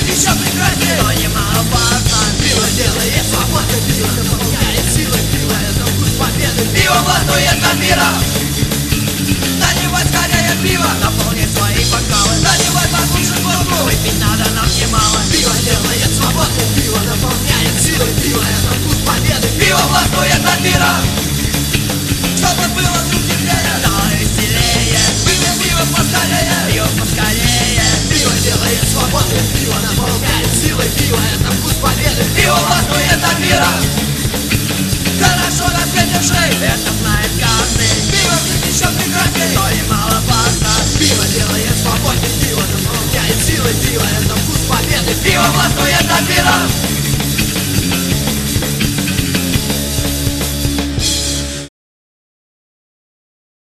еще прекраснее. Но немало важно, пиво делает свободу, пиво наполняет силой, пиво это вкус победы. Пиво волнует над миром. Наливай скорее пиво, наполни свои бокалы. Наливай побольше глотку, выпить надо нам немало. Пиво делает свободу, пиво наполняет силой, пиво это вкус победы. Пиво волнует над миром. Чтобы было вдруг теплее, стало веселее. Выпей пиво поскорее, пиво поскорее. Пиво делает свободу, пиво наполняет силой, пиво это вкус победы. Пиво волнует над миром. Хорошо на свете шеи, это знает каждый. Пиво еще прекраснее.